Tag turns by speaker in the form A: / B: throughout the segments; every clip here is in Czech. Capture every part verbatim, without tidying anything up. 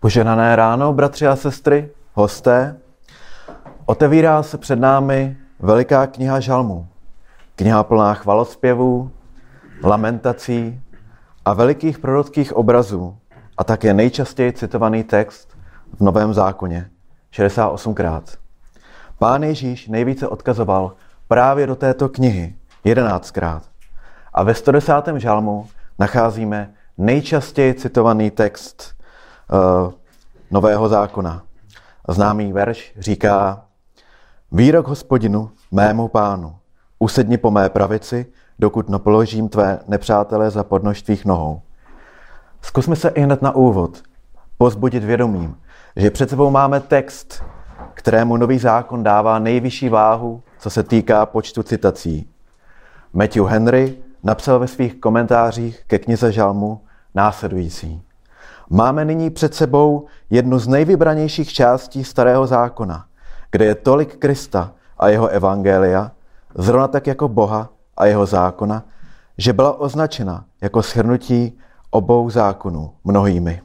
A: Požehnané ráno, bratři a sestry, hosté. Otevírá se před námi veliká kniha žalmů. Kniha plná chvalospěvů, lamentací a velikých prorockých obrazů a také nejčastěji citovaný text v Novém zákoně, šedesát osmkrát. Pán Ježíš nejvíce odkazoval právě do této knihy, jedenáctkrát. A ve sto desátém žalmu nacházíme nejčastěji citovaný text uh, Nového zákona. Známý verš říká: Výrok Hospodinu, mému pánu, usedni po mé pravici, dokud nepoložím tvé nepřátele za podnož tvých nohou. Zkusme se i hned na úvod povzbudit vědomím, že před sebou máme text, kterému Nový zákon dává nejvyšší váhu, co se týká počtu citací. Matthew Henry napsal ve svých komentářích ke knize žalmu následující. Máme nyní před sebou jednu z nejvybranějších částí Starého zákona, kde je tolik Krista a jeho evangelia, zrovna tak jako Boha a jeho zákona, že byla označena jako shrnutí obou zákonů mnohými.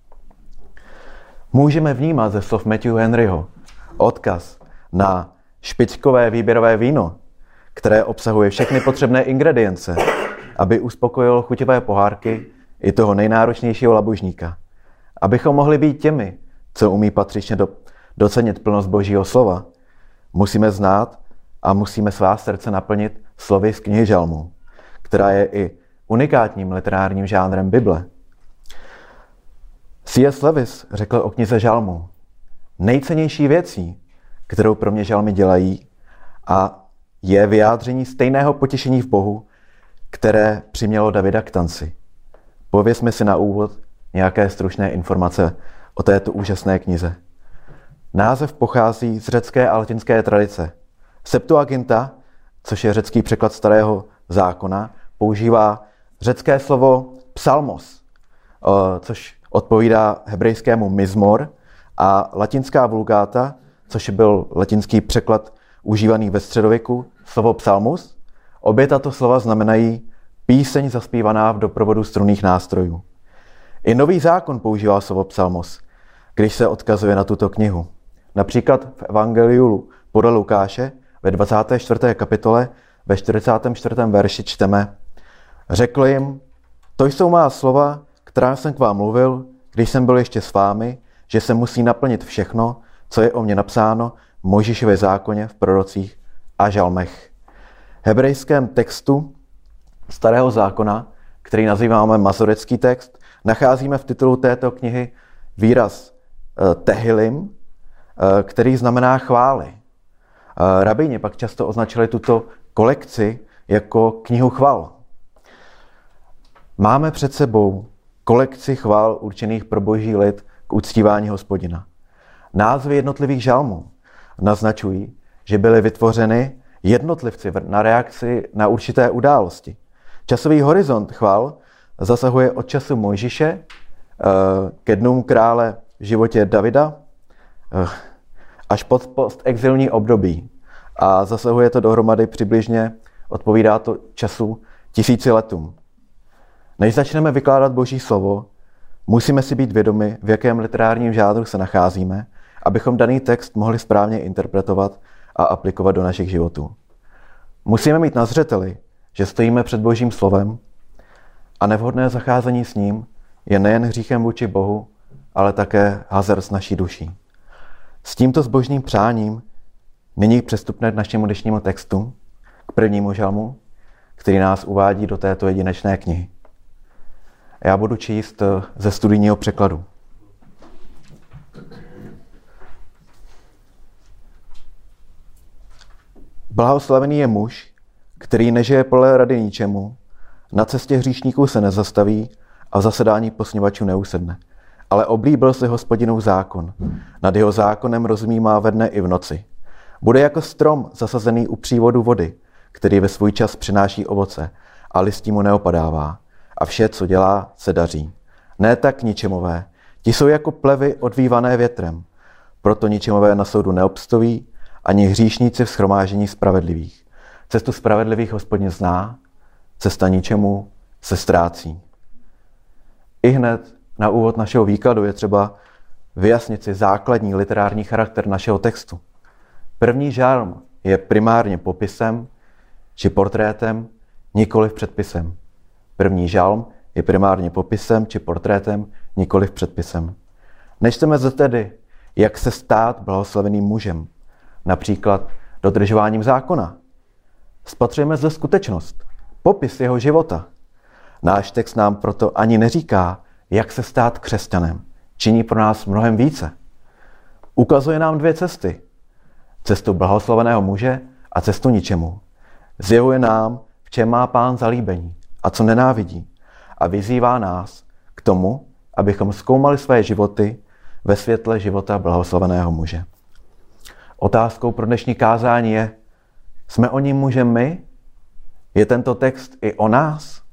A: Můžeme vnímat ze slov Matthew Henryho odkaz na špičkové výběrové víno, které obsahuje všechny potřebné ingredience, aby uspokojilo chutivé pohárky i toho nejnáročnějšího labužníka. Abychom mohli být těmi, co umí patřičně do, docenit plnost Božího slova, musíme znát a musíme svá srdce naplnit slovy z knihy žalmů, která je i unikátním literárním žánrem Bible. C S Lewis řekl o knize žalmů: nejcennější věcí, kterou pro mě žalmy dělají, a je vyjádření stejného potěšení v Bohu, které přimělo Davida k tanci. Povězme si na úvod nějaké stručné informace o této úžasné knize. Název pochází z řecké a latinské tradice. Septuaginta, což je řecký překlad Starého zákona, používá řecké slovo psalmos, což odpovídá hebrejskému mizmor, a latinská vulgáta, což byl latinský překlad užívaný ve středověku, slovo psalmus. Obě tato slova znamenají píseň zaspívaná v doprovodu strunných nástrojů. I Nový zákon používá slovo psalmos, když se odkazuje na tuto knihu. Například v Evangeliu podle Lukáše ve dvacáté čtvrté kapitole ve čtyřicátém čtvrtém verši čteme: Řekl jim, to jsou má slova, která jsem k vám mluvil, když jsem byl ještě s vámi, že se musí naplnit všechno, co je o mně napsáno v Mojžíšově zákoně, v prorocích a žalmech. V hebrejském textu Starého zákona, který nazýváme masorecký text, nacházíme v titulu této knihy výraz eh, tehilim, eh, který znamená chvály. Eh, rabíni pak často označili tuto kolekci jako knihu chval. Máme před sebou kolekci chvál určených pro boží lid k uctívání Hospodina. Názvy jednotlivých žalmů naznačují, že byly vytvořeny jednotlivci na reakci na určité události. Časový horizont chval zasahuje od času Mojžíše ke dnům krále v životě Davida až pod postexilní období. A zasahuje to dohromady přibližně, odpovídá to času tisíci letům. Než začneme vykládat Boží slovo, musíme si být vědomi, v jakém literárním žánru se nacházíme, abychom daný text mohli správně interpretovat a aplikovat do našich životů. Musíme mít na zřeteli, že stojíme před Božím slovem a nevhodné zacházení s ním je nejen hříchem vůči Bohu, ale také hazard s naší duší. S tímto zbožným přáním nyní přestupme k našemu dnešnímu textu, k prvnímu žalmu, který nás uvádí do této jedinečné knihy. Já budu číst ze studijního překladu. Blahoslavený je muž, který nežije podle rady ničemu, na cestě hříšníků se nezastaví a v zasedání posměvačů neusedne, ale oblíbil si Hospodinův zákon. Nad jeho zákonem rozumí má ve dne i v noci. Bude jako strom zasazený u přívodu vody, který ve svůj čas přináší ovoce a listí mu neopadává. A vše, co dělá, se daří. Ne tak ničemové. Ti jsou jako plevy odvívané větrem. Proto ničemové na soudu neobstoví, ani hříšníci v shromáždění spravedlivých. Cestu spravedlivých Hospodin zná, cesta ničemu se ztrácí. I hned na úvod našeho výkladu je třeba vyjasnit si základní literární charakter našeho textu. První žalm je primárně popisem či portrétem, nikoliv předpisem. První žalm je primárně popisem či portrétem, nikoliv předpisem. Nečteme zde tedy, jak se stát blahoslaveným mužem, například dodržováním zákona. Spatřujeme zde skutečnost, popis jeho života. Náš text nám proto ani neříká, jak se stát křesťanem. Činí pro nás mnohem více. Ukazuje nám dvě cesty. Cestu blahoslaveného muže a cestu ničemu. Zjevuje nám, v čem má Pán zalíbení a co nenávidí. A vyzývá nás k tomu, abychom zkoumali své životy ve světle života blahoslaveného muže. Otázkou pro dnešní kázání je, jsme o ním mužem my? Je tento text i o nás?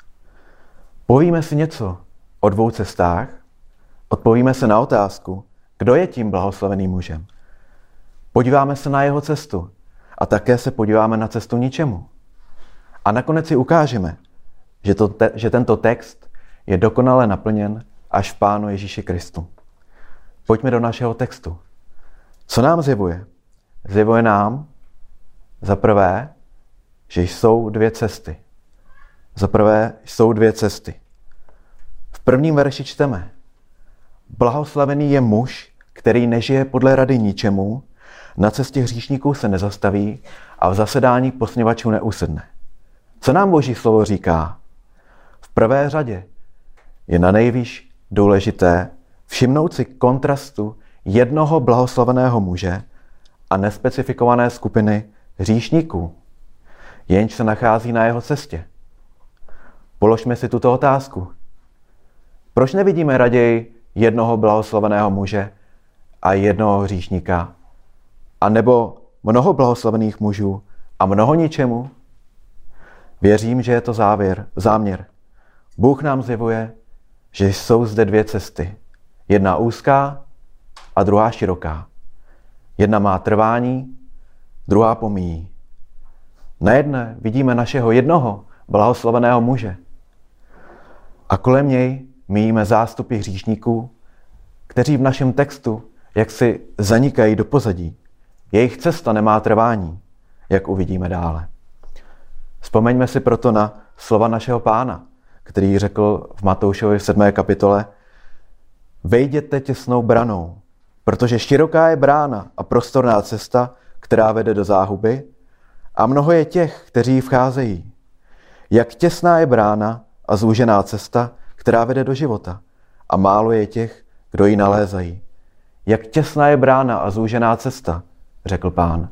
A: Povíme si něco o dvou cestách? Odpovíme se na otázku, kdo je tím blahoslaveným mužem? Podíváme se na jeho cestu a také se podíváme na cestu ničemu. A nakonec si ukážeme, že, to te, že tento text je dokonale naplněn až v Pánu Ježíši Kristu. Pojďme do našeho textu. Co nám zjevuje? Zjevuje nám za prvé, že jsou dvě cesty. Za prvé jsou dvě cesty. V prvním verši čteme: Blahoslavený je muž, který nežije podle rady ničemu, na cestě hříšníků se nezastaví a v zasedání posměvačů neusedne. Co nám Boží slovo říká? V prvé řadě je nanejvýš důležité všimnout si kontrastu jednoho blahoslaveného muže a nespecifikované skupiny hříšníků, jenž se nachází na jeho cestě. Položme si tuto otázku. Proč nevidíme raději jednoho blahoslaveného muže a jednoho hříšníka, a nebo mnoho blahoslavených mužů a mnoho ničemu? Věřím, že je to závěr, záměr. Bůh nám zjevuje, že jsou zde dvě cesty. Jedna úzká a druhá široká. Jedna má trvání, druhá pomíjí. Na jedné vidíme našeho jednoho blahoslaveného muže a kolem něj míjíme zástupy hříšníků, kteří v našem textu jaksi zanikají do pozadí. Jejich cesta nemá trvání, jak uvidíme dále. Vzpomeňme si proto na slova našeho Pána, který řekl v Matoušovi v sedmé kapitole: Vejděte těsnou branou, protože široká je brána a prostorná cesta, která vede do záhuby, a mnoho je těch, kteří vcházejí. Jak těsná je brána a zúžená cesta, která vede do života, a málo je těch, kdo ji nalézají. Jak těsná je brána a zúžená cesta, řekl Pán.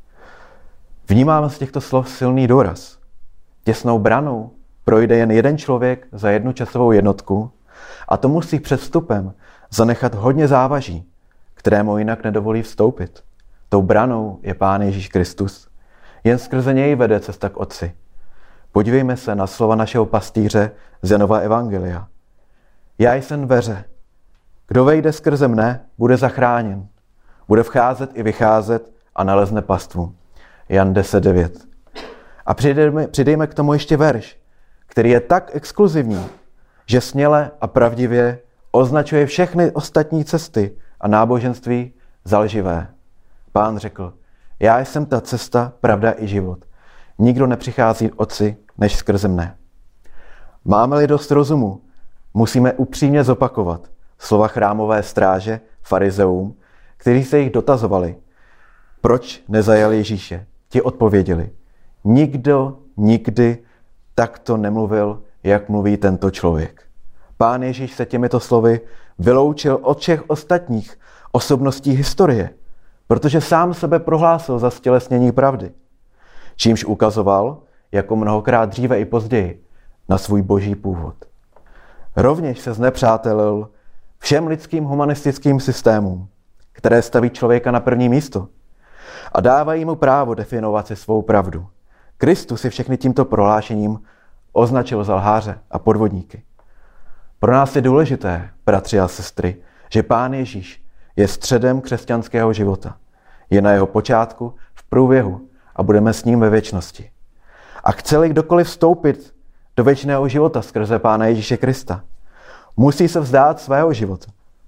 A: Vnímáme z těchto slov silný důraz. Těsnou branou projde jen jeden člověk za jednu časovou jednotku a to musí před vstupem zanechat hodně závaží, kterému jinak nedovolí vstoupit. Tou branou je Pán Ježíš Kristus. Jen skrze něj vede cesta k Otci. Podívejme se na slova našeho pastýře z Janova evangelia. Já jsem dveře. Kdo vejde skrze mne, bude zachráněn. Bude vcházet i vycházet a nalezne pastvu. Jan deset devět. A přidejme, přidejme k tomu ještě verš, který je tak exkluzivní, že směle a pravdivě označuje všechny ostatní cesty a náboženství za lživé. Pán řekl: Já jsem ta cesta, pravda i život. Nikdo nepřichází k Otci než skrze mne. Máme-li dost rozumu, musíme upřímně zopakovat slova chrámové stráže farizeům, kteří se jich dotazovali, proč nezajali Ježíše. Ti odpověděli: Nikdo nikdy takto nemluvil, jak mluví tento člověk. Pán Ježíš se těmito slovy vyloučil od všech ostatních osobností historie, protože sám sebe prohlásil za stělesnění pravdy, čímž ukazoval, jako mnohokrát dříve i později, na svůj boží původ. Rovněž se znepřátelil všem lidským humanistickým systémům, které staví člověka na první místo a dávají mu právo definovat si svou pravdu. Kristus si všechny tímto prohlášením označil za lháře a podvodníky. Pro nás je důležité, bratři a sestry, že Pán Ježíš je středem křesťanského života. Je na jeho počátku, v průběhu a budeme s ním ve věčnosti. A chce-li kdokoliv vstoupit do věčného života skrze Pána Ježíše Krista, musí se vzdát svého života.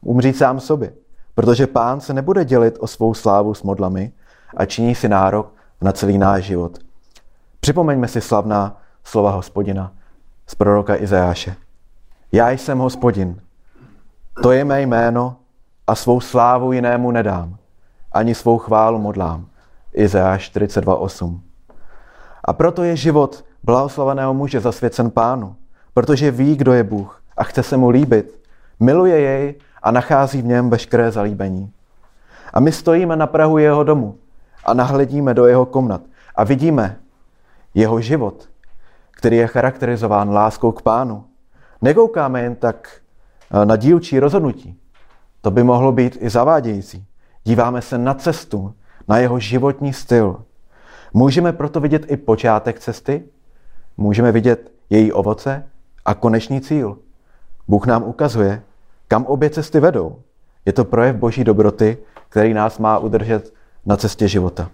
A: umřít sám sobě, protože Pán se nebude dělit o svou slávu s modlami a činí si nárok na celý náš život. Připomeňme si slavná slova Hospodina z proroka Izajáše. Já jsem Hospodin, to je mé jméno a svou slávu jinému nedám, ani svou chválu modlám. Izajáš čtyřicet dva osm. A proto je život blahoslaveného muže zasvěcen Pánu, protože ví, kdo je Bůh a chce se mu líbit, miluje jej a nachází v něm veškeré zalíbení. A my stojíme na prahu jeho domu a nahledíme do jeho komnat a vidíme jeho život, který je charakterizován láskou k Pánu. Nekoukáme jen tak na dílčí rozhodnutí. To by mohlo být i zavádějící. Díváme se na cestu, na jeho životní styl. Můžeme proto vidět i počátek cesty, můžeme vidět její ovoce a konečný cíl. Bůh nám ukazuje, kam obě cesty vedou. Je to projev Boží dobroty, který nás má udržet na cestě života.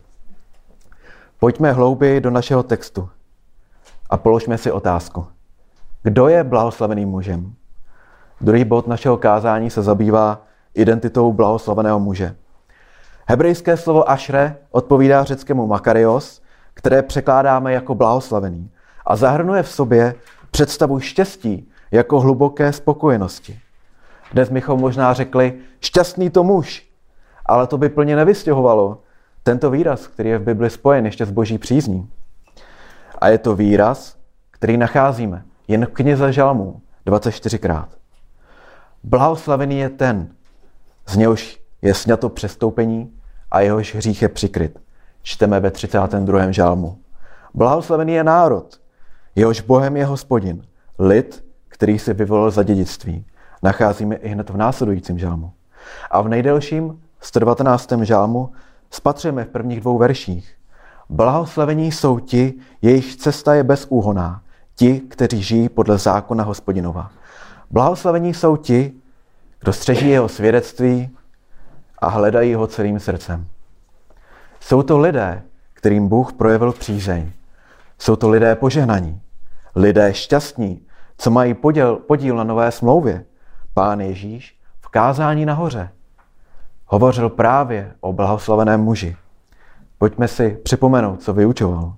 A: Pojďme hlouběji do našeho textu a položme si otázku. Kdo je blahoslaveným mužem? Druhý bod našeho kázání se zabývá identitou blahoslaveného muže. Hebrejské slovo ašre odpovídá řeckému makarios, které překládáme jako blahoslavený a zahrnuje v sobě představu štěstí jako hluboké spokojenosti. Dnes bychom možná řekli šťastný to muž, ale to by plně nevystěhovalo tento výraz, který je v Bibli spojen ještě s Boží přízní. A je to výraz, který nacházíme jen v knize Žalmů dvacet čtyřikrát. Blahoslavený je ten, z něhož je sňato přestoupení a jehož hřích je přikryt. Čteme ve třicátém druhém žalmu. Blahoslavený je národ, jehož Bohem je Hospodin, lid, který si vyvolil za dědictví. Nacházíme i hned v následujícím žalmu. A v nejdelším sto devatenáctém žalmu spatřujeme v prvních dvou verších. Blahoslavení jsou ti, jejich cesta je bezúhonná, ti, kteří žijí podle zákona Hospodinova. Blahoslavení jsou ti, kdo střeží jeho svědectví a hledají ho celým srdcem. Jsou to lidé, kterým Bůh projevil přízeň. Jsou to lidé požehnaní, lidé šťastní, co mají podíl, podíl na nové smlouvě. Pán Ježíš v kázání nahoře hovořil právě o blahoslaveném muži. Pojďme si připomenout, co vyučoval.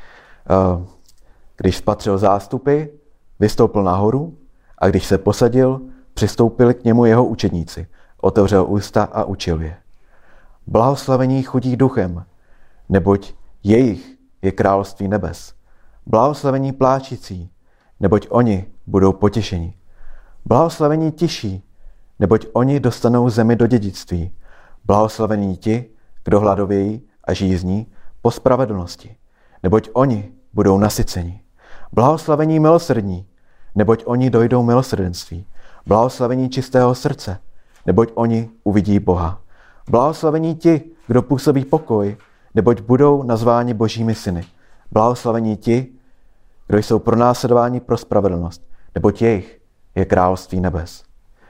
A: Když spatřil zástupy, vystoupil nahoru a když se posadil, přistoupili k němu jeho učedníci. Otevřel ústa a učil je. Blahoslavení chudí duchem, neboť jejich je království nebes. Blahoslavení pláčící, neboť oni budou potěšeni. Blahoslavení tiší, neboť oni dostanou zemi do dědictví. Blahoslavení ti, kdo hladovějí a žízní po spravedlnosti, neboť oni budou nasyceni. Blahoslavení milosrdní, neboť oni dojdou milosrdenství. Blahoslavení čistého srdce, neboť oni uvidí Boha. Blahoslavení ti, kdo působí pokoj, neboť budou nazváni božími syny. Blahoslavení ti, kdo jsou pronásledováni pro spravedlnost, neboť jejich je království nebes.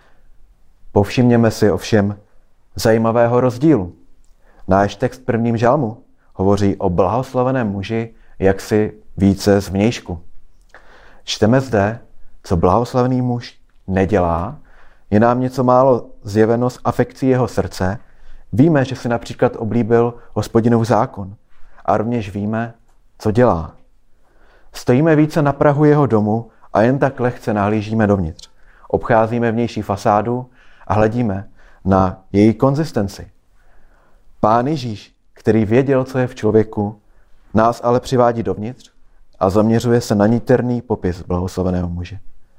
A: Povšimněme si ovšem zajímavého rozdílu. Náš text v prvním žalmu hovoří o blahoslaveném muži jaksi více zvnějšku. Čteme zde, co blahoslavený muž nedělá, je nám něco málo zjeveno z afekcí jeho srdce. Víme, že si například oblíbil Hospodinův zákon a rovněž víme, co dělá. Stojíme více na prahu jeho domu a jen tak lehce nahlížíme dovnitř. Obcházíme vnější fasádu a hledíme na její konzistenci. Pán Ježíš, který věděl, co je v člověku, nás ale přivádí dovnitř a zaměřuje se na niterný popis blahoslaveného muže.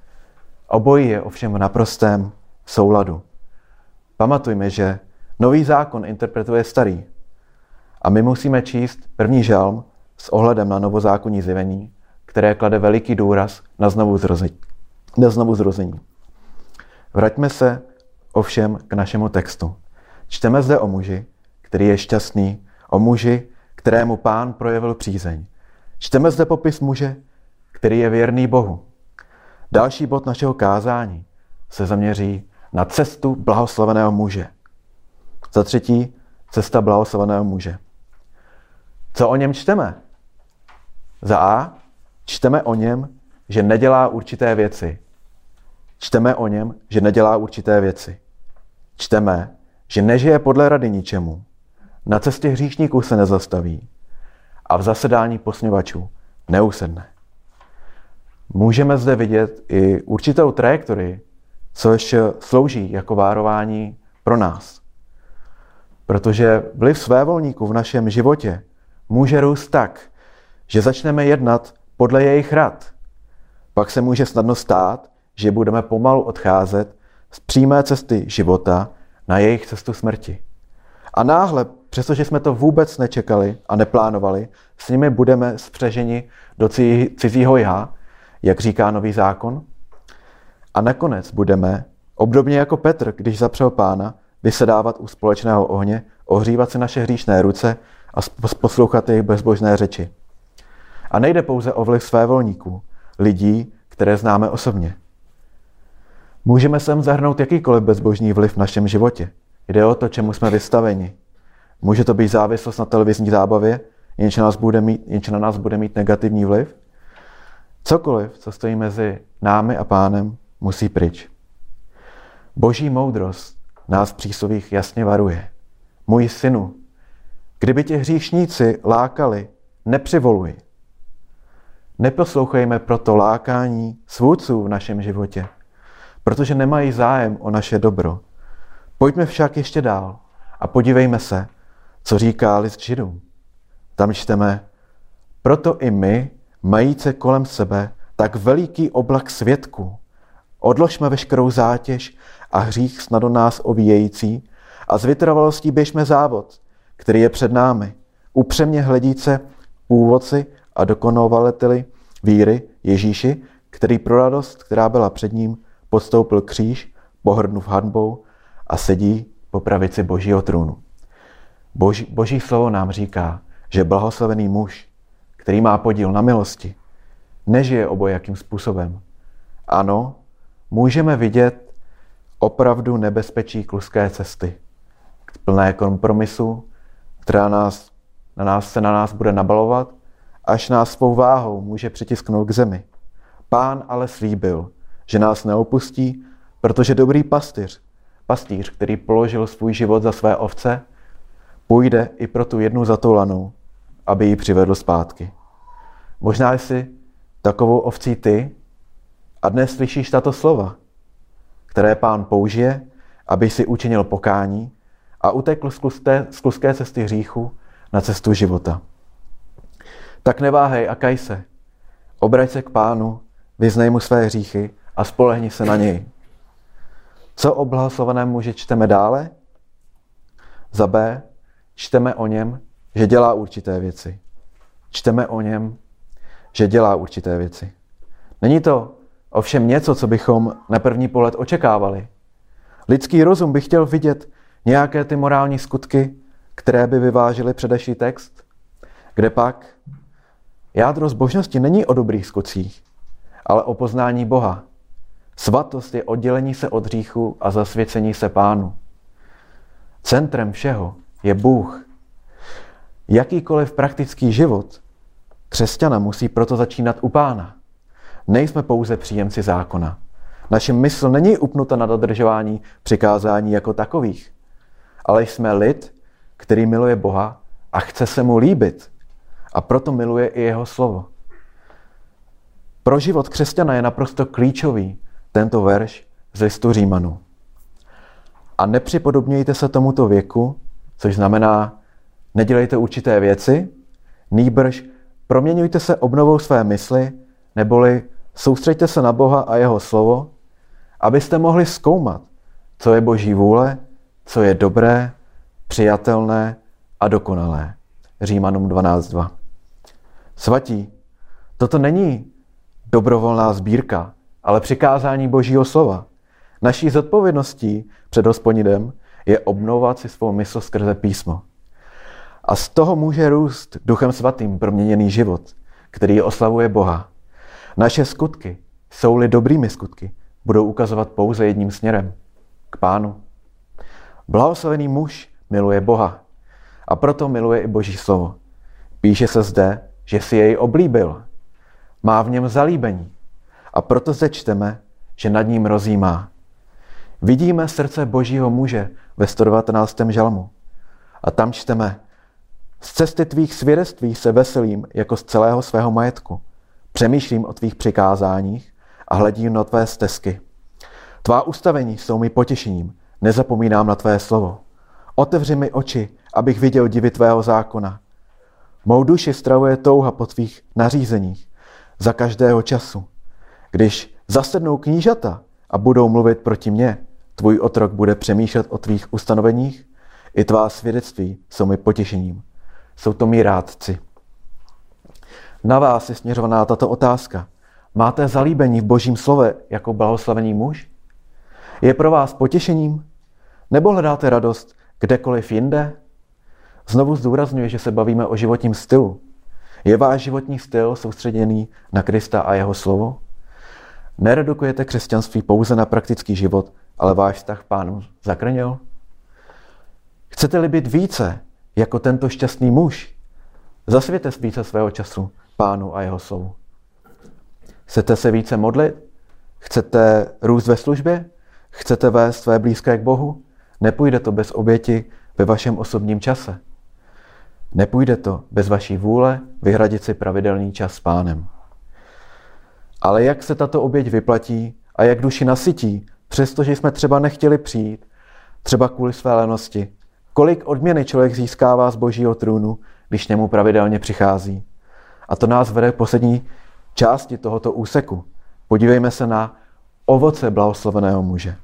A: Obojí je ovšem v naprostém souladu. Pamatujme, že nový zákon interpretuje starý a my musíme číst první žalm s ohledem na novozákonní zjevení, které klade veliký důraz na znovuzrození. Na znovuzrození. Vraťme se ovšem k našemu textu. Čteme zde o muži, který je šťastný, o muži, kterému Pán projevil přízeň. Čteme zde popis muže, který je věrný Bohu. Další bod našeho kázání se zaměří na cestu blahoslaveného muže. Za třetí, cesta blahoslaveného muže. Co o něm čteme? Za A, čteme o něm, že nedělá určité věci. Čteme o něm, že nedělá určité věci. čteme, že nežije podle rady ničemu, na cestě hříšníků se nezastaví a v zasedání posměvačů neusedne. Můžeme zde vidět i určitou trajektorii, což slouží jako varování pro nás. Protože vliv svévolníků v našem životě může růst tak, že začneme jednat podle jejich rad. Pak se může snadno stát, že budeme pomalu odcházet z přímé cesty života na jejich cestu smrti. A náhle, přestože jsme to vůbec nečekali a neplánovali, s nimi budeme spřeženi do cizího já, jak říká Nový zákon. A nakonec budeme, obdobně jako Petr, když zapřel Pána, vysedávat u společného ohně, ohřívat si naše hříšné ruce a poslouchat jejich bezbožné řeči. A nejde pouze o vliv svévolníků, lidí, které známe osobně. Můžeme sem zahrnout jakýkoliv bezbožný vliv v našem životě. Jde o to, čemu jsme vystaveni. Může to být závislost na televizní zábavě, jenž na nás bude mít, jenž na nás bude mít negativní vliv. Cokoliv, co stojí mezi námi a Pánem, musí pryč. Boží moudrost nás v příslovích jasně varuje. Můj synu, kdyby tě hříšníci lákali, nepřivoluj. Neposlouchejme proto lákání svůdců v našem životě, protože nemají zájem o naše dobro. Pojďme však ještě dál a podívejme se, co říká list Židům. Tam čteme, proto i my, majíce kolem sebe tak veliký oblak svědků, odložme veškerou zátěž a hřích snadno nás ovíjející a s vytrvalostí běžme závod, který je před námi, upřemně hledíce původci a dokonavateli víry Ježíši, který pro radost, která byla před ním, podstoupil kříž, pohrdnuv hanbou a sedí po pravici Božího trůnu. Boží, Boží slovo nám říká, že blahoslavený muž, který má podíl na milosti, nežije obojakým způsobem. Ano, můžeme vidět opravdu nebezpečí kluské cesty, plné kompromisu, která nás, na nás, se na nás bude nabalovat, až nás svou váhou může přitisknout k zemi. Pán ale slíbil, že nás neopustí, protože dobrý pastýř, pastýř, který položil svůj život za své ovce, půjde i pro tu jednu zatoulanou, aby ji přivedl zpátky. Možná jsi takovou ovcí ty a dnes slyšíš tato slova, které Pán použije, aby si učinil pokání a utekl z kluské, z kluské cesty hříchu na cestu života. Tak neváhej a kaj se. Obrať se k Pánu, vyznej mu své hříchy a spolehni se na něj. Co o blahoslaveném muži čteme dále? Za B. Čteme o něm, že dělá určité věci. Čteme o něm, že dělá určité věci. Není to ovšem něco, co bychom na první pohled očekávali. Lidský rozum by chtěl vidět nějaké ty morální skutky, které by vyvážily předešlý text, kde pak jádro zbožnosti není o dobrých skutcích, ale o poznání Boha. Svatost je oddělení se od hříchu a zasvěcení se Pánu. Centrem všeho je Bůh. Jakýkoliv praktický život křesťana musí proto začínat u Pána. Nejsme pouze příjemci zákona. Naše mysl není upnuta na dodržování přikázání jako takových, ale jsme lid, který miluje Boha a chce se mu líbit. A proto miluje i jeho slovo. Pro život křesťana je naprosto klíčový tento verš z listu Římanů. A nepřipodobnějte se tomuto věku, což znamená, nedělejte určité věci, nýbrž proměňujte se obnovou své mysli, neboli soustřeďte se na Boha a jeho slovo, abyste mohli zkoumat, co je Boží vůle, co je dobré, přijatelné a dokonalé. Římanům dvanáct dva. Svatí, toto není dobrovolná sbírka, ale přikázání Božího slova. Naší zodpovědností před Hospodinem je obnovovat si svou mysl skrze písmo. A z toho může růst Duchem Svatým proměněný život, který oslavuje Boha. Naše skutky, jsou-li dobrými skutky, budou ukazovat pouze jedním směrem, k Pánu. Blahoslavený muž miluje Boha a proto miluje i Boží slovo. Píše se zde, že si jej oblíbil. Má v něm zalíbení a proto zde čteme, že nad ním rozjímá. vidíme srdce Božího muže ve sto devatenáctém žalmu. A tam čteme: z cesty tvých svědectví se veselím jako z celého svého majetku. Přemýšlím o tvých přikázáních a hledím na tvé stezky. Tvá ustavení jsou mi potěšením, nezapomínám na tvé slovo. Otevři mi oči, abych viděl divy tvého zákona. Mou duši stravuje touha po tvých nařízeních za každého času. Když zasednou knížata a budou mluvit proti mně, tvůj otrok bude přemýšlet o tvých ustanoveních, i tvá svědectví jsou mi potěšením. Jsou to mí rádci. Na vás je směřovaná tato otázka. Máte zalíbení v Božím slove jako blahoslavený muž? Je pro vás potěšením? Nebo hledáte radost kdekoliv jinde? Znovu zdůrazňuji, že se bavíme o životním stylu. Je váš životní styl soustředěný na Krista a jeho slovo? Neredukujete křesťanství pouze na praktický život, ale váš vztah k Pánu zakrněl? Chcete-li být více jako tento šťastný muž? Zasvěte více svého času Pánu a jeho slovu. Chcete se více modlit? Chcete růst ve službě? Chcete vést své blízké k Bohu? Nepůjde to bez oběti ve vašem osobním čase. Nepůjde to bez vaší vůle vyhradit si pravidelný čas s Pánem. Ale jak se tato oběť vyplatí a jak duši nasytí, přestože jsme třeba nechtěli přijít, třeba kvůli své lenosti? Kolik odměny člověk získává z Božího trůnu, když němu pravidelně přichází? A to nás vede k poslední části tohoto úseku. Podívejme se na ovoce blahosloveného muže.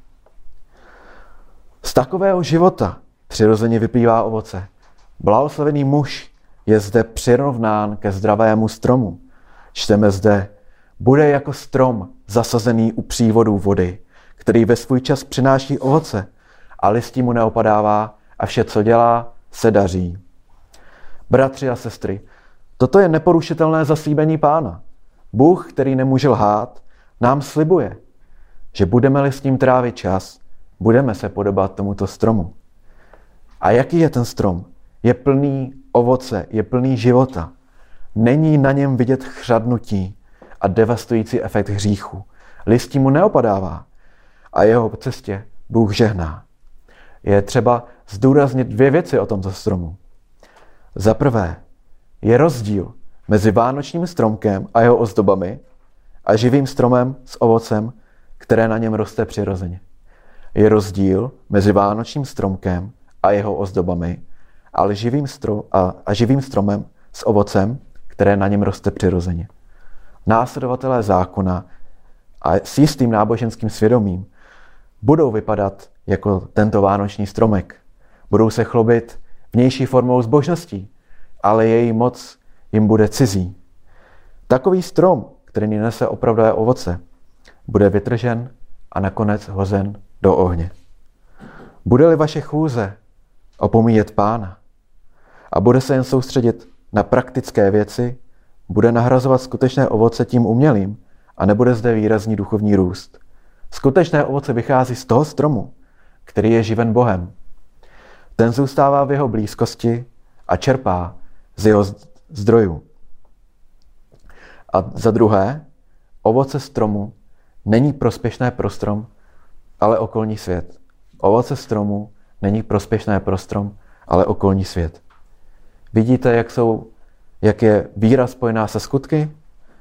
A: Z takového života přirozeně vyplývá ovoce. Blahoslovený muž je zde přirovnán ke zdravému stromu. Čteme zde: bude jako strom zasazený u přívodů vody, který ve svůj čas přináší ovoce a listí mu neopadává a vše, co dělá, se daří. Bratři a sestry, toto je neporušitelné zaslíbení Pána. Bůh, který nemůže lhát, nám slibuje, že budeme-li s ním trávit čas, budeme se podobat tomuto stromu. A jaký je ten strom? Je plný ovoce, je plný života. Není na něm vidět chřadnutí a devastující efekt hříchu. Listí mu neopadává a jeho cestě Bůh žehná. Je třeba zdůraznit dvě věci o tomto stromu. Za prvé, je rozdíl mezi vánočním stromkem a jeho ozdobami a živým stromem s ovocem, které na něm roste přirozeně. Je rozdíl mezi vánočním stromkem a jeho ozdobami ale živým stro- a, a živým stromem s ovocem, které na něm roste přirozeně. Následovatelé zákona a s jistým náboženským svědomím budou vypadat jako tento vánoční stromek. Budou se chlubit vnější formou zbožností, ale její moc jim bude cizí. Takový strom, který nese opravdové ovoce, bude vytržen a nakonec hozen do ohně. Bude-li vaše chůze opomíjet Pána a bude se jen soustředit na praktické věci, bude nahrazovat skutečné ovoce tím umělým a nebude zde výrazný duchovní růst. Skutečné ovoce vychází z toho stromu, který je živen Bohem. Ten zůstává v jeho blízkosti a čerpá z jeho zdrojů. A za druhé, ovoce stromu není prospěšné pro strom, ale okolní svět. Ovoce stromu není prospěšné pro strom, ale okolní svět. Vidíte, jak, jsou, jak je víra spojená se skutky?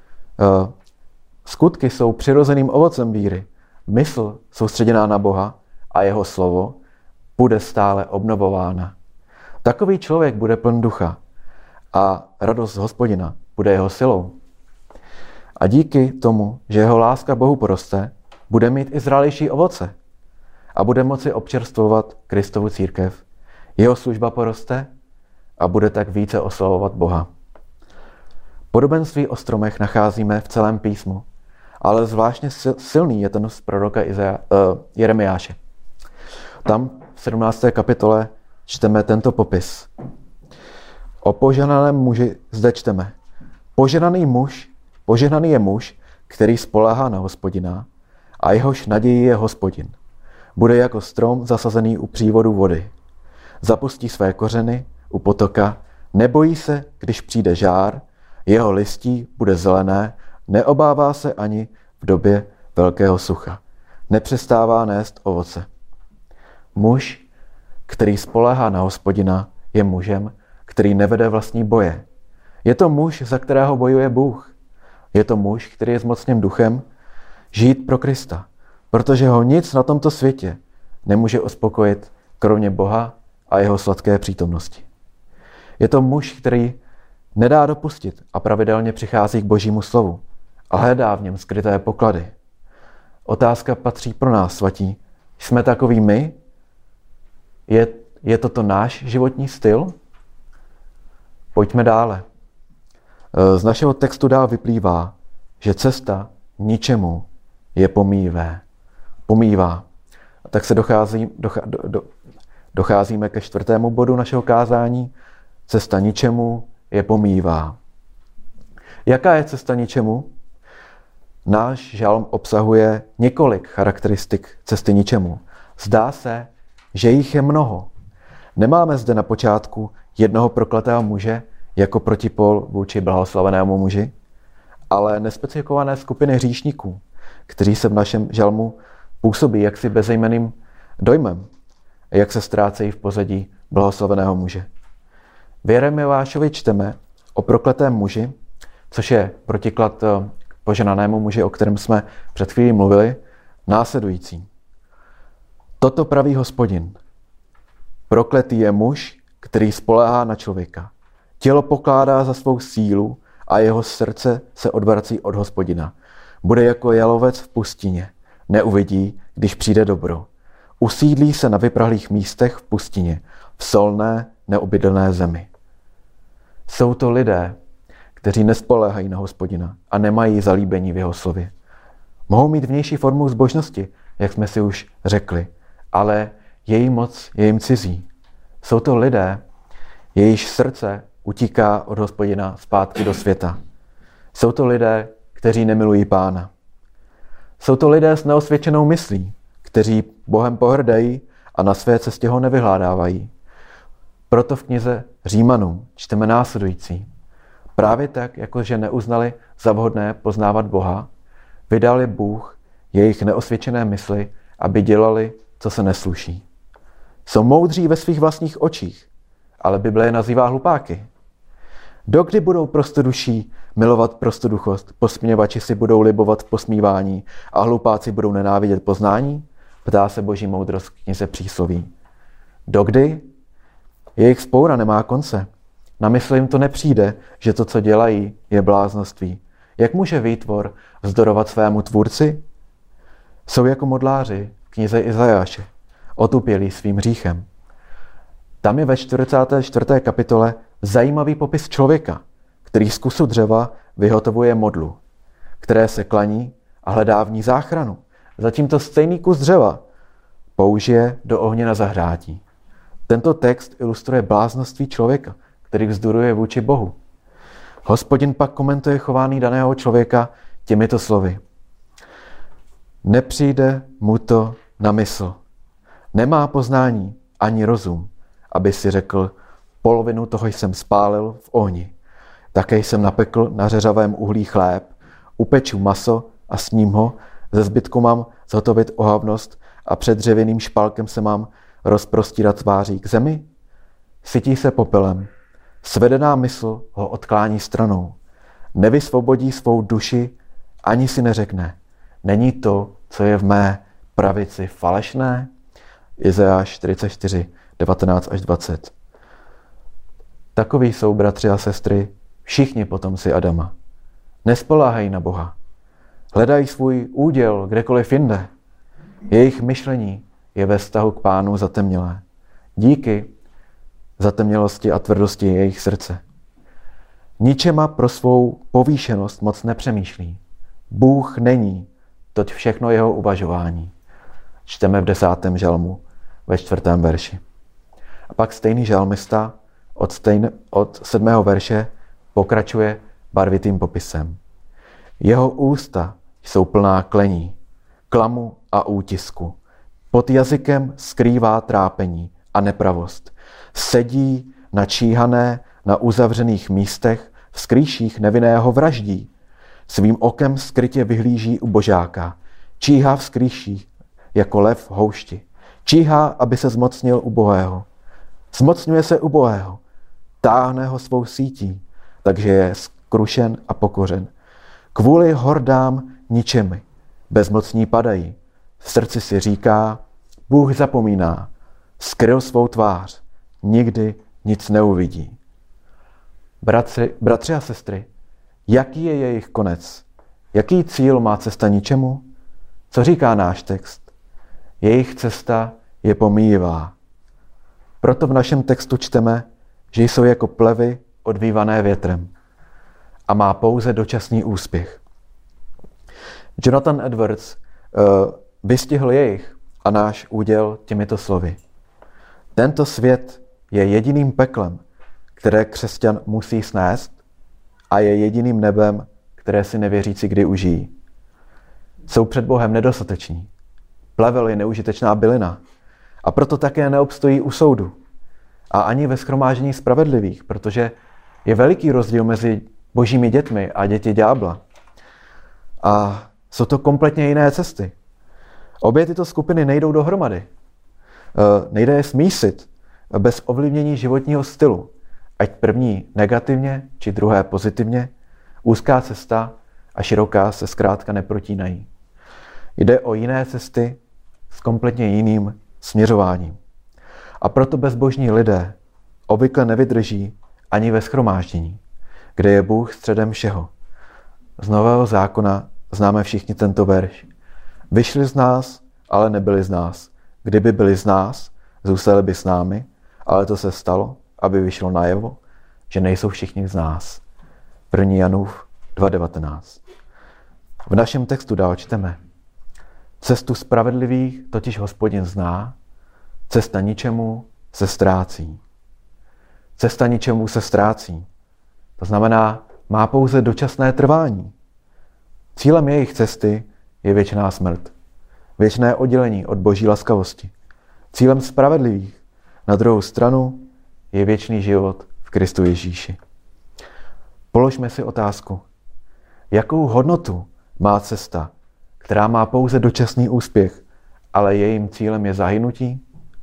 A: Skutky jsou přirozeným ovocem víry. Mysl soustředěná na Boha a jeho slovo bude stále obnovována. Takový člověk bude pln ducha a radost Hospodina bude jeho silou. A díky tomu, že jeho láska Bohu poroste, bude mít i zralější ovoce a bude moci občerstvovat Kristovu církev. Jeho služba poroste a bude tak více oslavovat Boha. Podobenství o stromech nacházíme v celém písmu, ale zvláštně silný je ten z proroka Izaja, uh, Jeremiáše. Tam v sedmnácté kapitole čteme tento popis. O požehnaném muži zde čteme. Požehnaný muž, požehnaný je muž, který spoléhá na Hospodina a jehož nadějí je Hospodin. Bude jako strom zasazený u přívodu vody. Zapustí své kořeny u potoka, nebojí se, když přijde žár, jeho listí bude zelené, neobává se ani v době velkého sucha. nepřestává nést ovoce. Muž, který spoléhá na Hospodina, je mužem, který nevede vlastní boje. Je to muž, za kterého bojuje Bůh. Je to muž, který je zmocněn duchem žít pro Krista, protože ho nic na tomto světě nemůže uspokojit, kromě Boha a jeho sladké přítomnosti. Je to muž, který nedá dopustit a pravidelně přichází k Božímu slovu a hledá v něm skryté poklady. Otázka patří pro nás, svatí. Jsme takoví my? Je, je toto náš životní styl? Pojďme dále. Z našeho textu dál vyplývá, že cesta ničemu je pomíjivé. Pomývá. Tak se dochází, docha, do, do, docházíme ke čtvrtému bodu našeho kázání. Cesta ničemu je pomývá. Jaká je cesta ničemu? Náš žalm obsahuje několik charakteristik cesty ničemu. Zdá se, že jich je mnoho. Nemáme zde na počátku jednoho prokletého muže jako protipol vůči blahoslavenému muži, ale nespecifikované skupiny hříšníků, kteří se v našem žalmu působí jaksi bezejmenným dojmem, jak se ztrácejí v pozadí blahoslaveného muže. V Jeremiášovi čteme o prokletém muži, což je protiklad poženanému muži, o kterém jsme před chvílí mluvili, následující. Toto praví Hospodin. Prokletý je muž, který spoléhá na člověka. Tělo pokládá za svou sílu a jeho srdce se odvrací od Hospodina. Bude jako jalovec v pustině. Neuvidí, když přijde dobro. Usídlí se na vyprahlých místech v pustině, v solné, neobydlené zemi. Jsou to lidé, kteří nespoléhají na Hospodina a nemají zalíbení v jeho slově. Mohou mít vnější formu zbožnosti, jak jsme si už řekli, ale její moc je jim cizí. Jsou to lidé, jejichž srdce utíká od Hospodina zpátky do světa. Jsou to lidé, kteří nemilují Pána. Jsou to lidé s neosvědčenou myslí, kteří Bohem pohrdají a na své cestě ho nevyhledávají. Proto v knize Římanům čteme následující. Právě tak, jakože neuznali za vhodné poznávat Boha, vydal je Bůh jejich neosvědčené mysli, aby dělali, co se nesluší. Jsou moudří ve svých vlastních očích, ale Bible je nazývá hlupáky. Dokdy budou prostoduší milovat prostoduchost, posměvači si budou libovat v posmívání a hlupáci budou nenávidět poznání? Ptá se Boží moudrost v knize Přísloví. Dokdy? Jejich vzpoura nemá konce. Na mysl jim to nepřijde, že to, co dělají, je bláznoství. Jak může výtvor vzdorovat svému tvůrci? Jsou jako modláři v knize Izajáše, otupělí svým hříchem. Tam je ve čtyřicáté čtvrté kapitole zajímavý popis člověka, který z kusu dřeva vyhotovuje modlu, které se klaní a hledá v ní záchranu. Zatím to stejný kus dřeva použije do ohně na zahřátí. Tento text ilustruje bláznoství člověka, který vzdoruje vůči Bohu. Hospodin pak komentuje chování daného člověka těmito slovy. Nepřijde mu to na mysl. Nemá poznání ani rozum, aby si řekl, polovinu toho jsem spálil v ohni. Také jsem napekl na řeřavém uhlí chléb, upeču maso a sním ho, ze zbytku mám zhotovit ohavnost a před dřevěným špalkem se mám rozprostírat tváří k zemi? Sytí se popelem. Svedená mysl ho odklání stranou. Nevysvobodí svou duši, ani si neřekne. Není to, co je v mé pravici, falešné? Izajáš čtyřicet čtyři, devatenáct až dvacet. Takoví jsou, bratři a sestry, všichni potomci Adama. Nespoléhají na Boha. Hledají svůj úděl kdekoliv jinde. Jejich myšlení je ve vztahu k Pánu zatemnělé. Díky zatemnělosti a tvrdosti jejich srdce. Ničema pro svou povýšenost moc nepřemýšlí. Bůh není, toť všechno jeho uvažování. Čteme v desátém žalmu, ve čtvrtém verši. A pak stejný žalmista od, stejn, od sedmého verše pokračuje barvitým popisem. Jeho ústa jsou plná klení, klamu a útisku. Pod jazykem skrývá trápení a nepravost. Sedí načíhané na uzavřených místech, v skrýších nevinného vraždí. Svým okem skrytě vyhlíží u božáka. Číhá v skrýších jako lev v houšti. Číhá, aby se zmocnil ubohého. Zmocňuje se ubohého. Táhne ho svou sítí, takže je skrušen a pokořen. Kvůli hordám ničemi. Bezmocní padají. V srdci si říká, Bůh zapomíná. Skryl svou tvář. Nikdy nic neuvidí. Bratři, bratři a sestry, jaký je jejich konec? Jaký cíl má cesta ničemu? Co říká náš text? Jejich cesta je pomíjivá. Proto v našem textu čteme, že jsou jako plevy odvívané větrem a má pouze dočasný úspěch. Jonathan Edwards uh, vystihl jejich a náš úděl těmito slovy. Tento svět je jediným peklem, které křesťan musí snést a je jediným nebem, které si nevěřící kdy užijí. Jsou před Bohem nedostateční. Plevel je neužitečná bylina a proto také neobstojí u soudu. A ani ve shromáždění spravedlivých, protože je veliký rozdíl mezi božími dětmi a děti ďábla. A jsou to kompletně jiné cesty. Obě tyto skupiny nejdou dohromady. Nejde je smísit bez ovlivnění životního stylu. Ať první negativně, či druhé pozitivně, úzká cesta a široká se zkrátka neprotínají. Jde o jiné cesty s kompletně jiným směřováním. A proto bezbožní lidé obvykle nevydrží ani ve shromáždění, kde je Bůh středem všeho. Z Nového zákona známe všichni tento verš. Vyšli z nás, ale nebyli z nás. Kdyby byli z nás, zůstali by s námi, ale to se stalo, aby vyšlo najevo, že nejsou všichni z nás. první Janův dva devatenáct. V našem textu dál čteme. Cestu spravedlivých totiž Hospodin zná, cesta ničemu se ztrácí. Cesta ničemu se ztrácí. To znamená, má pouze dočasné trvání. Cílem jejich cesty je věčná smrt. Věčné oddělení od boží laskavosti. Cílem spravedlivých na druhou stranu je věčný život v Kristu Ježíši. Položme si otázku, jakou hodnotu má cesta, která má pouze dočasný úspěch, ale jejím cílem je zahynutí?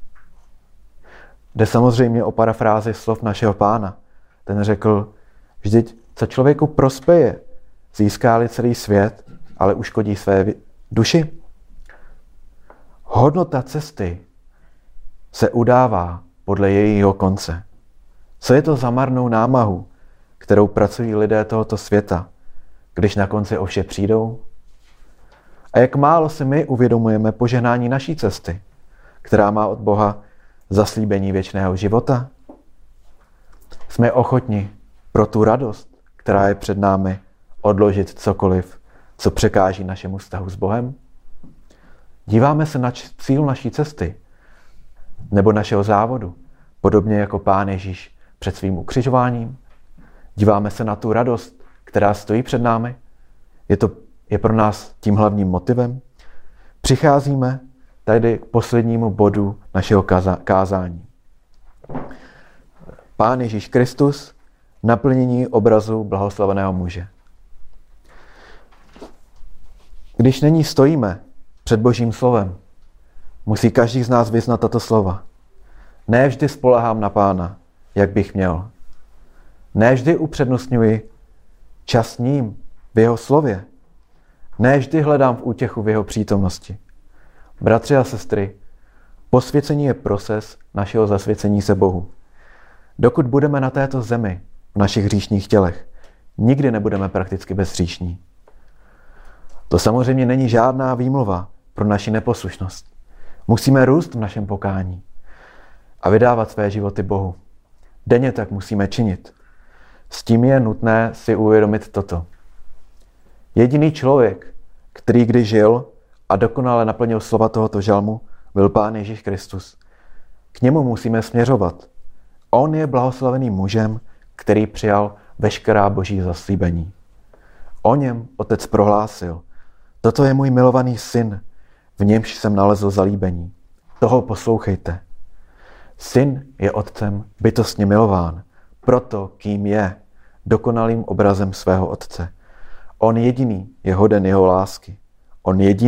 A: Jde samozřejmě o parafrázi slov našeho Pána. Ten řekl, vždyť co člověku prospěje, získá-li celý svět, ale uškodí své duši? Hodnota cesty se udává podle jejího konce. Co je to za marnou námahu, kterou pracují lidé tohoto světa, když na konci o vše přijdou? A jak málo si my uvědomujeme požehnání naší cesty, která má od Boha zaslíbení věčného života? Jsme ochotni pro tu radost, která je před námi, odložit cokoliv, co překáží našemu vztahu s Bohem? Díváme se na cíl naší cesty nebo našeho závodu, podobně jako Pán Ježíš před svým ukřižováním? Díváme se na tu radost, která stojí před námi? Je to je pro nás tím hlavním motivem? Přicházíme tady k poslednímu bodu našeho kázání. Pán Ježíš Kristus, naplnění obrazu blahoslaveného muže. Když nyní stojíme před Božím slovem, musí každý z nás vyznat tato slova. Ne vždy spolehám na Pána, jak bych měl. Ne vždy upřednostňuji čas s ním v jeho slově. Ne vždy hledám v útěchu v jeho přítomnosti. Bratři a sestry, posvěcení je proces našeho zasvěcení se Bohu. Dokud budeme na této zemi, v našich hříšných tělech, nikdy nebudeme prakticky bezhříšní. To samozřejmě není žádná výmluva pro naši neposlušnost. Musíme růst v našem pokání a vydávat své životy Bohu. Denně tak musíme činit. S tím je nutné si uvědomit toto. Jediný člověk, který kdy žil a dokonale naplnil slova tohoto žalmu, byl Pán Ježíš Kristus. K němu musíme směřovat. On je blahoslaveným mužem, který přijal veškerá boží zaslíbení. O něm Otec prohlásil: toto je můj milovaný syn, v němž jsem nalezl zalíbení. Toho poslouchejte. Syn je Otcem bytostně milován, proto kým je, dokonalým obrazem svého Otce. On jediný je hoden jeho lásky. On jediný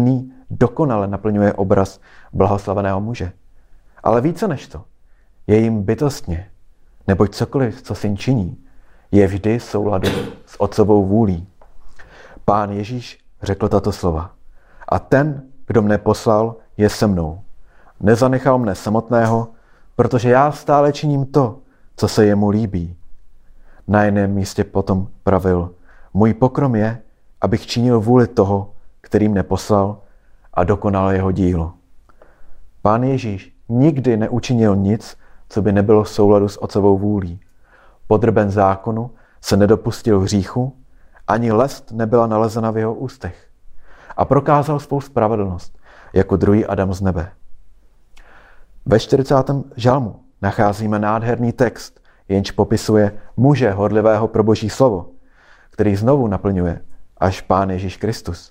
A: dokonale naplňuje obraz blahoslaveného muže. Ale více než to, je jim bytostně, neboť cokoliv, co syn činí, je vždy v souladu s otcovou vůlí. Pán Ježíš řekl tato slova. A ten, kdo mne poslal, je se mnou. Nezanechal mne samotného, protože já stále činím to, co se jemu líbí. Na jiném místě potom pravil, můj pokrom je, abych činil vůli toho, který mne poslal a dokonal jeho dílo. Pán Ježíš nikdy neučinil nic, co by nebylo v souladu s otcovou vůlí. Podrben zákonu se nedopustil hříchu, ani lest nebyla nalezena v jeho ústech. A prokázal svou spravedlnost jako druhý Adam z nebe. Ve čtyřicátém žalmu nacházíme nádherný text, jenž popisuje muže horlivého pro Boží slovo, který znovu naplňuje až Pán Ježíš Kristus.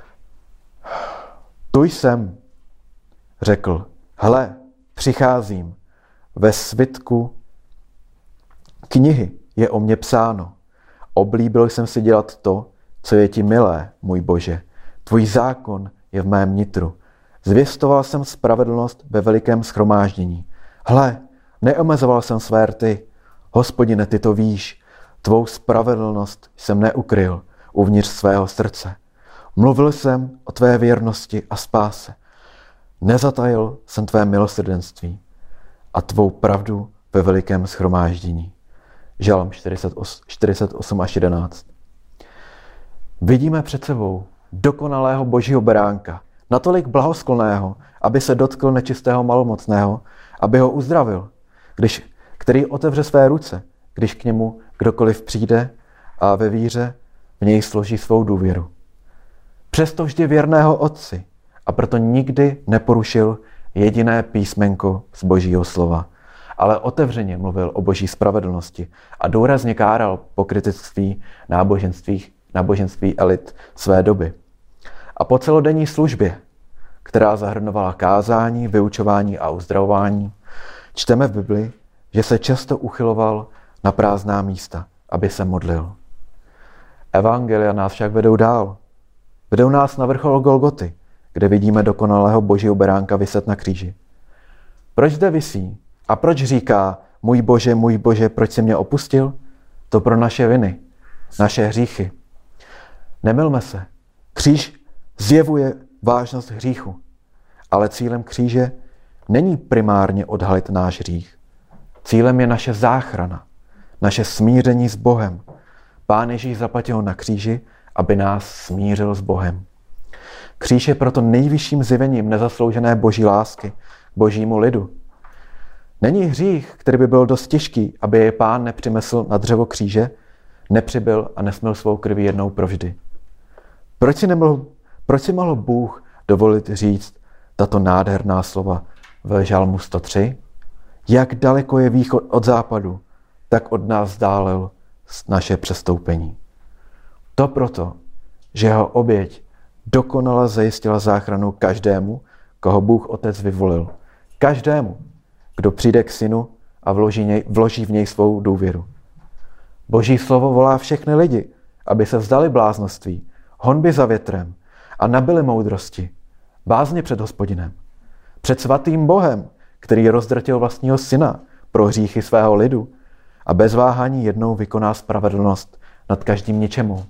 A: Tu jsem, řekl, hle, přicházím, ve svitku knihy je o mně psáno. Oblíbil jsem si dělat to, co je ti milé, můj Bože. Tvůj zákon je v mém nitru. Zvěstoval jsem spravedlnost ve velikém shromáždění. Hle, neomezoval jsem své rty. Hospodine, ty to víš. Tvou spravedlnost jsem neukryl uvnitř svého srdce. Mluvil jsem o tvé věrnosti a spáse. Nezatajil jsem tvé milosrdenství a tvou pravdu ve velikém shromáždění. Žalm čtyřicet osm až jedenáct. Vidíme před sebou dokonalého Božího beránka, natolik blahosklonného, aby se dotkl nečistého malomocného, aby ho uzdravil, když, který otevře své ruce, když k němu kdokoliv přijde a ve víře v něj složí svou důvěru. Přesto vždy věrného otci a proto nikdy neporušil jediné písmenko z Božího slova, ale otevřeně mluvil o Boží spravedlnosti a důrazně káral pokrytectví náboženství, náboženství elit své doby. A po celodenní službě, která zahrnovala kázání, vyučování a uzdravování, čteme v Bibli, že se často uchyloval na prázdná místa, aby se modlil. Evangelia nás však vedou dál. Vedou nás na vrchol Golgoty, kde vidíme dokonalého Božího beránka viset na kříži. Proč zde visí a proč říká, můj Bože, můj Bože, proč jsi mě opustil? To pro naše viny, naše hříchy. Nemylme se, kříž zjevuje vážnost hříchu, ale cílem kříže není primárně odhalit náš hřích. Cílem je naše záchrana, naše smíření s Bohem. Pán Ježíš zaplatil na kříži, aby nás smířil s Bohem. Kříž je proto nejvyšším zjevením nezasloužené Boží lásky k Božímu lidu. Není hřích, který by byl dost těžký, aby jej Pán nepřimesl na dřevo kříže, nepřibyl a nesmil svou krví jednou provždy. Proč si, nemohl, proč si mohl Bůh dovolit říct tato nádherná slova v Žalmu sto tři? Jak daleko je východ od západu, tak od nás vzdálil naše přestoupení. To proto, že jeho oběť dokonale zajistila záchranu každému, koho Bůh Otec vyvolil. Každému, kdo přijde k synu a vloží, něj, vloží v něj svou důvěru. Boží slovo volá všechny lidi, aby se vzdali bláznoství, honby za větrem a nabili moudrosti, bázně před Hospodinem, před svatým Bohem, který rozdrtil vlastního syna pro hříchy svého lidu a bez váhání jednou vykoná spravedlnost nad každým ničemu.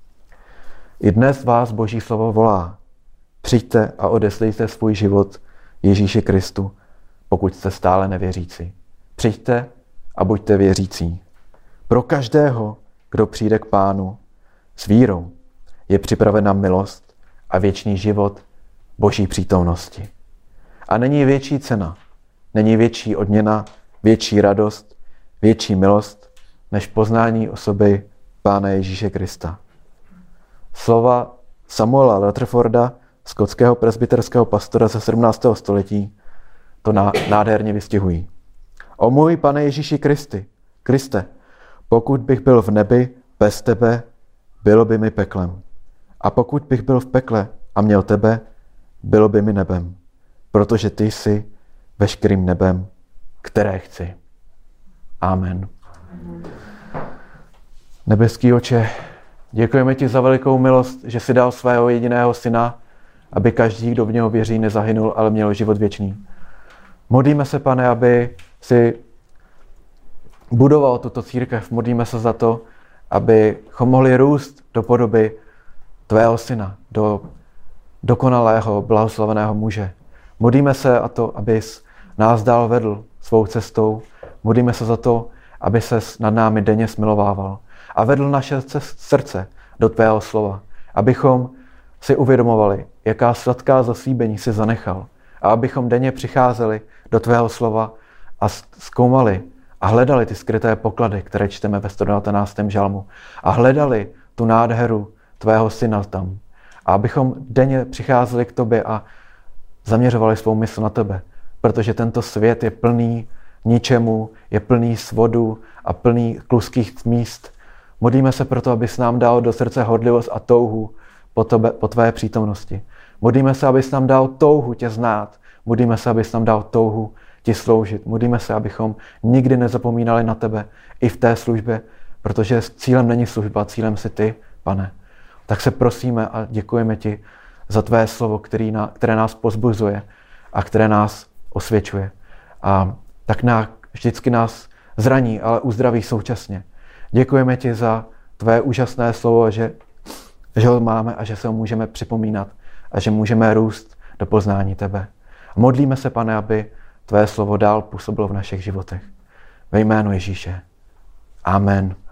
A: I dnes vás Boží slovo volá. Přijďte a odeslejte svůj život Ježíši Kristu, pokud jste stále nevěřící. Přijďte a buďte věřící. Pro každého, kdo přijde k Pánu s vírou, je připravena milost a věčný život Boží přítomnosti. A není větší cena, není větší odměna, větší radost, větší milost, než poznání osoby Pána Ježíše Krista. Slova Samuela Rutherforda, skotského presbyterského pastora ze sedmnáctého století, to nádherně vystihují. O můj Pane Ježíši Kristi, Kriste, pokud bych byl v nebi bez tebe, bylo by mi peklem. A pokud bych byl v pekle a měl tebe, bylo by mi nebem. Protože ty jsi veškerým nebem, které chci. Amen. Nebeský Otče, děkujeme ti za velikou milost, že jsi dal svého jediného syna, aby každý, kdo v něho věří, nezahynul, ale měl život věčný. Modlíme se, Pane, aby si budoval tuto církev. Modlíme se za to, abychom mohli růst do podoby tvého syna, do dokonalého, blahoslaveného muže. Modlíme se a to, abys nás dál vedl svou cestou. Modlíme se za to, aby ses nad námi denně smilovával a vedl naše srdce do tvého slova, abychom si uvědomovali, jaká sladká zaslíbení si zanechal a abychom denně přicházeli do tvého slova a zkoumali a hledali ty skryté poklady, které čteme ve sto devatenáctém žalmu a hledali tu nádheru tvého syna tam. A abychom denně přicházeli k tobě a zaměřovali svou mysl na tebe, protože tento svět je plný ničemu, je plný svodu a plný kluských míst. Modlíme se proto, abys nám dal do srdce horlivost a touhu po, tebe, po tvé přítomnosti. Modlíme se, abys nám dal touhu tě znát. Modlíme se, abys nám dal touhu ti sloužit. Modlíme se, abychom nikdy nezapomínali na tebe i v té službě, protože cílem není služba, cílem jsi ty, Pane. Tak se prosíme a děkujeme ti za tvé slovo, který na, které nás pozbuzuje a které nás osvědčuje. A tak nás, vždycky nás zraní, ale uzdraví současně. Děkujeme ti za tvé úžasné slovo, že, že ho máme a že se ho můžeme připomínat a že můžeme růst do poznání tebe. Modlíme se, Pane, aby tvé slovo dál působilo v našich životech. Ve jménu Ježíše. Amen.